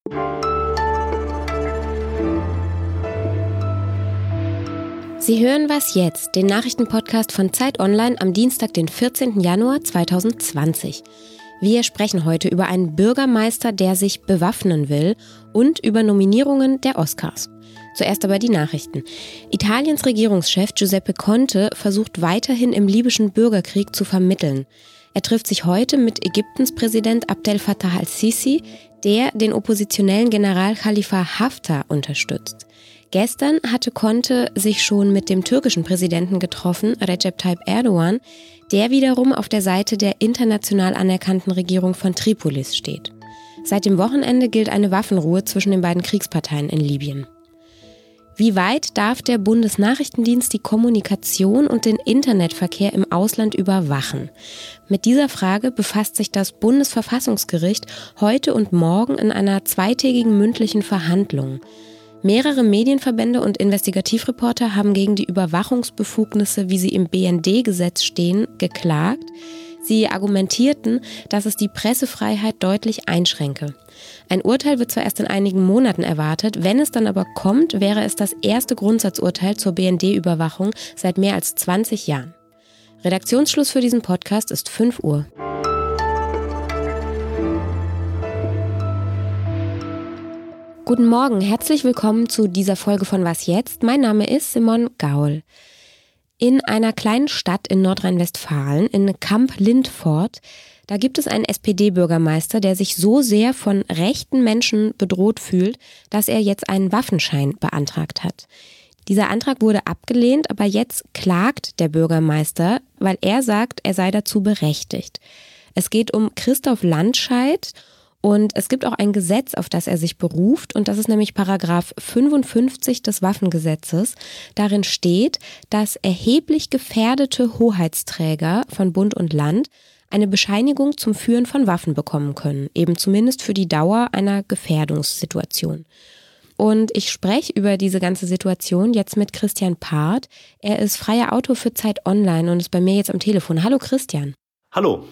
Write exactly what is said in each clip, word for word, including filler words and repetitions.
Sie hören Was jetzt, den Nachrichtenpodcast von Zeit Online am Dienstag, den vierzehnten Januar zweitausendzwanzig. Wir sprechen heute über einen Bürgermeister, der sich bewaffnen will, und über Nominierungen der Oscars. Zuerst aber die Nachrichten. Italiens Regierungschef Giuseppe Conte versucht weiterhin im libyschen Bürgerkrieg zu vermitteln. Er trifft sich heute mit Ägyptens Präsident Abdel Fattah al-Sisi, der den oppositionellen General Khalifa Haftar unterstützt. Gestern hatte Conte sich schon mit dem türkischen Präsidenten getroffen, Recep Tayyip Erdogan, der wiederum auf der Seite der international anerkannten Regierung von Tripolis steht. Seit dem Wochenende gilt eine Waffenruhe zwischen den beiden Kriegsparteien in Libyen. Wie weit darf der Bundesnachrichtendienst die Kommunikation und den Internetverkehr im Ausland überwachen? Mit dieser Frage befasst sich das Bundesverfassungsgericht heute und morgen in einer zweitägigen mündlichen Verhandlung. Mehrere Medienverbände und Investigativreporter haben gegen die Überwachungsbefugnisse, wie sie im B N D-Gesetz stehen, geklagt. Sie argumentierten, dass es die Pressefreiheit deutlich einschränke. Ein Urteil wird zwar erst in einigen Monaten erwartet, wenn es dann aber kommt, wäre es das erste Grundsatzurteil zur B N D-Überwachung seit mehr als zwanzig Jahren. Redaktionsschluss für diesen Podcast ist fünf Uhr. Guten Morgen, herzlich willkommen zu dieser Folge von Was jetzt? Mein Name ist Simon Gaul. In einer kleinen Stadt in Nordrhein-Westfalen, in Kamp-Lintfort, da gibt es einen S P D-Bürgermeister, der sich so sehr von rechten Menschen bedroht fühlt, dass er jetzt einen Waffenschein beantragt hat. Dieser Antrag wurde abgelehnt, aber jetzt klagt der Bürgermeister, weil er sagt, er sei dazu berechtigt. Es geht um Christoph Landscheid. Und es gibt auch ein Gesetz, auf das er sich beruft, und das ist nämlich Paragraph fünfundfünfzig des Waffengesetzes. Darin steht, dass erheblich gefährdete Hoheitsträger von Bund und Land eine Bescheinigung zum Führen von Waffen bekommen können, eben zumindest für die Dauer einer Gefährdungssituation. Und ich spreche über diese ganze Situation jetzt mit Christian Part. Er ist freier Autor für Zeit Online und ist bei mir jetzt am Telefon. Hallo Christian. Hallo.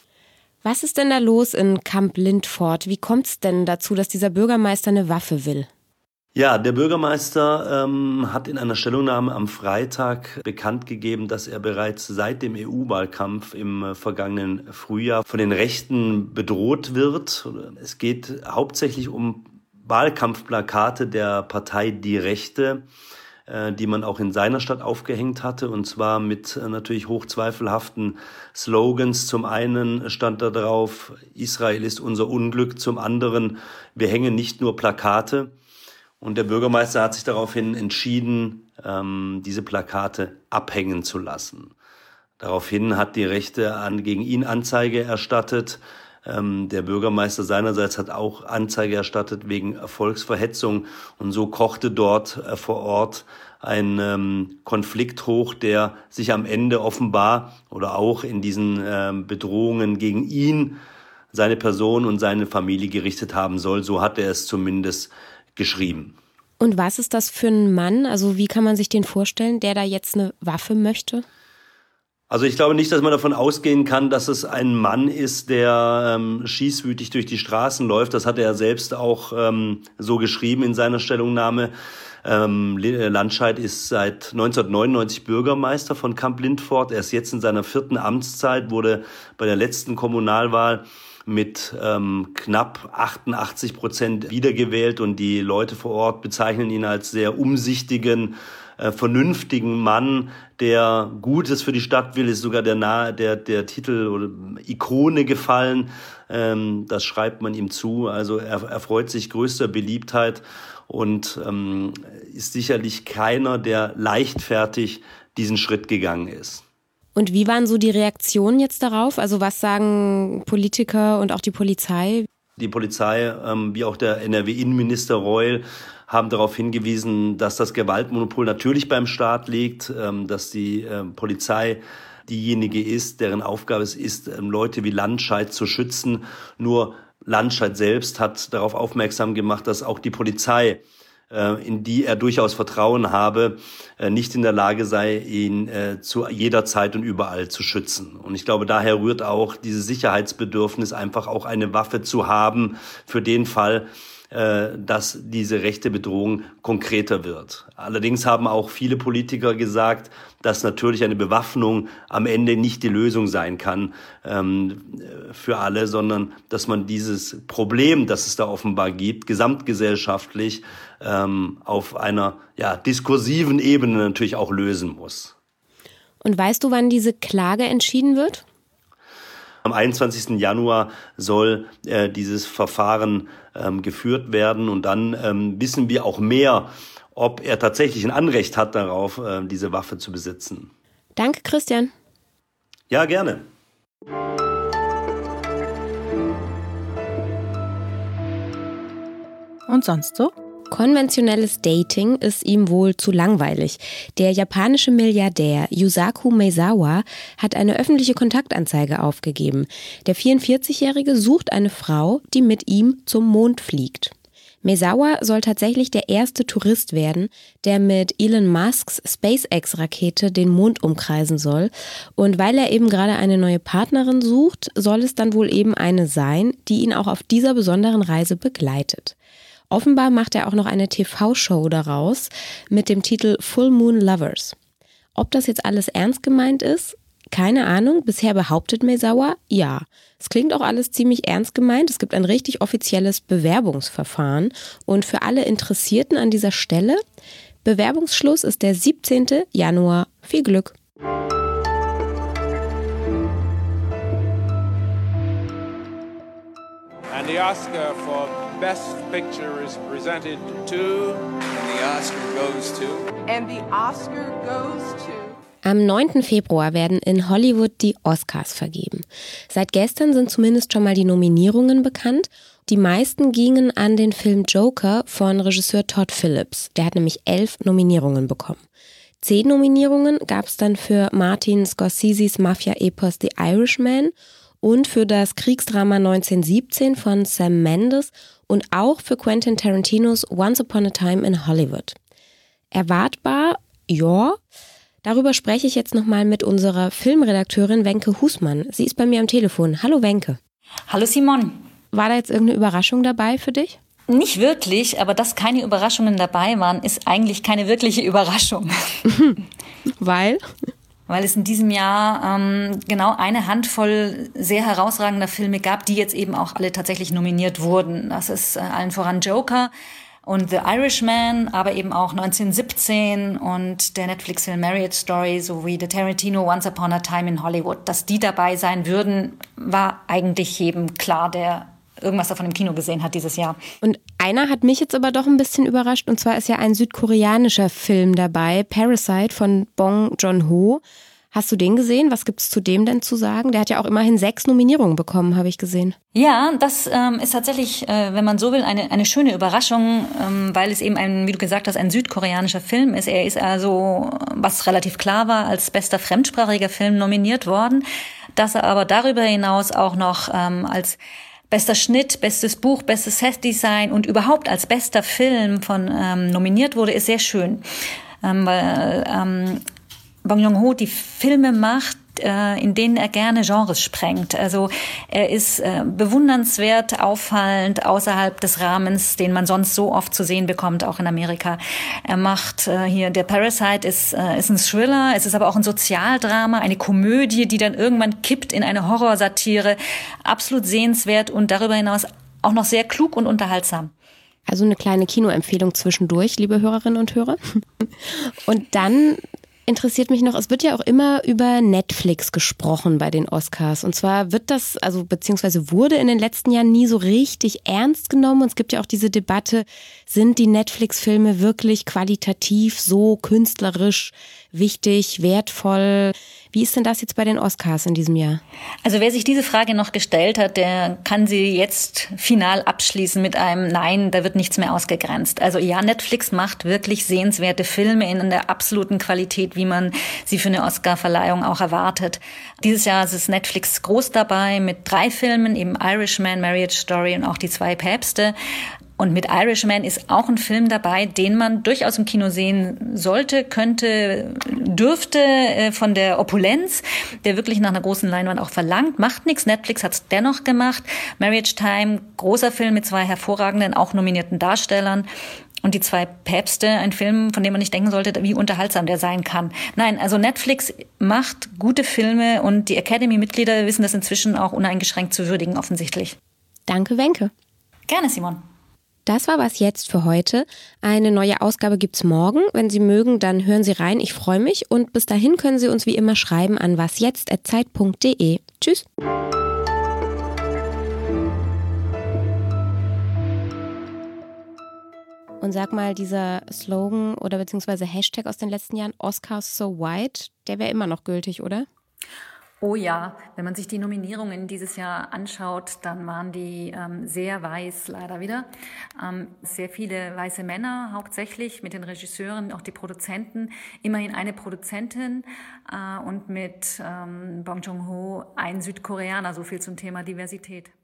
Was ist denn da los in Kamp-Lintfort? Wie kommt es denn dazu, dass dieser Bürgermeister eine Waffe will? Ja, der Bürgermeister ähm, hat in einer Stellungnahme am Freitag bekannt gegeben, dass er bereits seit dem E U-Wahlkampf im äh, vergangenen Frühjahr von den Rechten bedroht wird. Es geht hauptsächlich um Wahlkampfplakate der Partei Die Rechte, die man auch in seiner Stadt aufgehängt hatte, und zwar mit natürlich hochzweifelhaften Slogans. Zum einen stand da drauf, Israel ist unser Unglück, zum anderen, wir hängen nicht nur Plakate. Und der Bürgermeister hat sich daraufhin entschieden, diese Plakate abhängen zu lassen. Daraufhin hat die Rechte an, gegen ihn Anzeige erstattet. Ähm, der Bürgermeister seinerseits hat auch Anzeige erstattet wegen Volksverhetzung, und so kochte dort äh, vor Ort ein ähm, Konflikt hoch, der sich am Ende offenbar oder auch in diesen ähm, Bedrohungen gegen ihn, seine Person und seine Familie gerichtet haben soll. So hat er es zumindest geschrieben. Und was ist das für ein Mann? Also wie kann man sich den vorstellen, der da jetzt eine Waffe möchte? Also ich glaube nicht, dass man davon ausgehen kann, dass es ein Mann ist, der ähm, schießwütig durch die Straßen läuft. Das hat er selbst auch ähm, so geschrieben in seiner Stellungnahme. Ähm, Landscheid ist seit neunzehnhundertneunundneunzig Bürgermeister von Kamp-Lintfort. Er ist jetzt in seiner vierten Amtszeit, wurde bei der letzten Kommunalwahl mit ähm, knapp achtundachtzig Prozent wiedergewählt, und die Leute vor Ort bezeichnen ihn als sehr umsichtigen, äh, vernünftigen Mann, der Gutes für die Stadt will. Ist sogar der, nahe, der, der Titel oder Ikone gefallen. Ähm, das schreibt man ihm zu. Also er, er freut sich größter Beliebtheit und ähm, ist sicherlich keiner, der leichtfertig diesen Schritt gegangen ist. Und wie waren so die Reaktionen jetzt darauf? Also was sagen Politiker und auch die Polizei? Die Polizei, ähm, wie auch der N R W-Innenminister Reul, haben darauf hingewiesen, dass das Gewaltmonopol natürlich beim Staat liegt, ähm, dass die äh, Polizei diejenige ist, deren Aufgabe es ist, ähm, Leute wie Landscheid zu schützen. Nur Landscheid selbst hat darauf aufmerksam gemacht, dass auch die Polizei, in die er durchaus Vertrauen habe, nicht in der Lage sei, ihn äh, zu jeder Zeit und überall zu schützen. Und ich glaube, daher rührt auch dieses Sicherheitsbedürfnis, einfach auch eine Waffe zu haben für den Fall, dass diese rechte Bedrohung konkreter wird. Allerdings haben auch viele Politiker gesagt, dass natürlich eine Bewaffnung am Ende nicht die Lösung sein kann ähm, für alle, sondern dass man dieses Problem, das es da offenbar gibt, gesamtgesellschaftlich ähm, auf einer ja, diskursiven Ebene natürlich auch lösen muss. Und weißt du, wann diese Klage entschieden wird? Am einundzwanzigsten Januar soll äh, dieses Verfahren ähm, geführt werden und dann ähm, wissen wir auch mehr, ob er tatsächlich ein Anrecht hat darauf, äh, diese Waffe zu besitzen. Danke, Christian. Ja, gerne. Und sonst so? Konventionelles Dating ist ihm wohl zu langweilig. Der japanische Milliardär Yusaku Maezawa hat eine öffentliche Kontaktanzeige aufgegeben. Der vierundvierzigjährige sucht eine Frau, die mit ihm zum Mond fliegt. Maezawa soll tatsächlich der erste Tourist werden, der mit Elon Musks SpaceX-Rakete den Mond umkreisen soll. Und weil er eben gerade eine neue Partnerin sucht, soll es dann wohl eben eine sein, die ihn auch auf dieser besonderen Reise begleitet. Offenbar macht er auch noch eine T V-Show daraus mit dem Titel Full Moon Lovers. Ob das jetzt alles ernst gemeint ist? Keine Ahnung. Bisher behauptet Maezawa, ja. Es klingt auch alles ziemlich ernst gemeint. Es gibt ein richtig offizielles Bewerbungsverfahren. Und für alle Interessierten an dieser Stelle, Bewerbungsschluss ist der siebzehnten Januar. Viel Glück! And the Oscar for Best Picture is presented to... And the Oscar goes to... And the Oscar goes to... Am neunten Februar werden in Hollywood die Oscars vergeben. Seit gestern sind zumindest schon mal die Nominierungen bekannt. Die meisten gingen an den Film Joker von Regisseur Todd Phillips. Der hat nämlich elf Nominierungen bekommen. Zehn Nominierungen gab es dann für Martin Scorseses Mafia-Epos The Irishman und für das Kriegsdrama neunzehnhundertsiebzehn von Sam Mendes und auch für Quentin Tarantinos Once Upon a Time in Hollywood. Erwartbar, ja. Darüber spreche ich jetzt nochmal mit unserer Filmredakteurin Wenke Husmann. Sie ist bei mir am Telefon. Hallo Wenke. Hallo Simon. War da jetzt irgendeine Überraschung dabei für dich? Nicht wirklich, aber dass keine Überraschungen dabei waren, ist eigentlich keine wirkliche Überraschung. Weil? Weil es in diesem Jahr ähm, genau eine Handvoll sehr herausragender Filme gab, die jetzt eben auch alle tatsächlich nominiert wurden. Das ist äh, allen voran Joker und The Irishman, aber eben auch neunzehnhundertsiebzehn und der Netflix-Film Marriage Story sowie The Tarantino Once Upon a Time in Hollywood. Dass die dabei sein würden, war eigentlich jedem klar, der irgendwas davon im Kino gesehen hat dieses Jahr. Und einer hat mich jetzt aber doch ein bisschen überrascht, und zwar ist ja ein südkoreanischer Film dabei, Parasite von Bong Joon-ho. Hast du den gesehen? Was gibt's zu dem denn zu sagen? Der hat ja auch immerhin sechs Nominierungen bekommen, habe ich gesehen. Ja, das ähm, ist tatsächlich, äh, wenn man so will, eine eine schöne Überraschung, ähm, weil es eben ein, wie du gesagt hast, ein südkoreanischer Film ist. Er ist also, was relativ klar war, als bester fremdsprachiger Film nominiert worden. Dass er aber darüber hinaus auch noch ähm, als bester Schnitt, bestes Buch, bestes Setdesign und überhaupt als bester Film von ähm, nominiert wurde, ist sehr schön. Ähm, weil ähm, Bong Joon-ho die Filme macht, äh, in denen er gerne Genres sprengt. Also er ist äh, bewundernswert, auffallend, außerhalb des Rahmens, den man sonst so oft zu sehen bekommt, auch in Amerika. Er macht äh, hier, der Parasite ist, äh, ist ein Thriller, es ist aber auch ein Sozialdrama, eine Komödie, die dann irgendwann kippt in eine Horrorsatire. Absolut sehenswert und darüber hinaus auch noch sehr klug und unterhaltsam. Also eine kleine Kinoempfehlung zwischendurch, liebe Hörerinnen und Hörer. Und dann interessiert mich noch, es wird ja auch immer über Netflix gesprochen bei den Oscars. Und zwar wird das, also beziehungsweise wurde in den letzten Jahren nie so richtig ernst genommen. Und es gibt ja auch diese Debatte, sind die Netflix-Filme wirklich qualitativ so künstlerisch wichtig, wertvoll? Wie ist denn das jetzt bei den Oscars in diesem Jahr? Also wer sich diese Frage noch gestellt hat, der kann sie jetzt final abschließen mit einem Nein, da wird nichts mehr ausgegrenzt. Also ja, Netflix macht wirklich sehenswerte Filme in der absoluten Qualität, wie man sie für eine Oscar-Verleihung auch erwartet. Dieses Jahr ist Netflix groß dabei mit drei Filmen, eben Irishman, Marriage Story und auch Die zwei Päpste. Und mit Irishman ist auch ein Film dabei, den man durchaus im Kino sehen sollte, könnte, dürfte, äh, von der Opulenz, der wirklich nach einer großen Leinwand auch verlangt. Macht nichts, Netflix hat es dennoch gemacht. Marriage Time, großer Film mit zwei hervorragenden, auch nominierten Darstellern. Und die zwei Päpste, ein Film, von dem man nicht denken sollte, wie unterhaltsam der sein kann. Nein, also Netflix macht gute Filme und die Academy-Mitglieder wissen das inzwischen auch uneingeschränkt zu würdigen, offensichtlich. Danke, Wenke. Gerne, Simon. Das war was jetzt für heute. Eine neue Ausgabe gibt's morgen. Wenn Sie mögen, dann hören Sie rein. Ich freue mich. Und bis dahin können Sie uns wie immer schreiben an wasjetzt at zeit punkt de. Tschüss. Und sag mal, dieser Slogan oder beziehungsweise Hashtag aus den letzten Jahren, Oscars so white, der wäre immer noch gültig, oder? Oh ja, wenn man sich die Nominierungen dieses Jahr anschaut, dann waren die ähm, sehr weiß leider wieder. Ähm, sehr viele weiße Männer hauptsächlich, mit den Regisseuren, auch die Produzenten. Immerhin eine Produzentin äh, und mit ähm, Bong Joon-ho ein Südkoreaner, so viel zum Thema Diversität.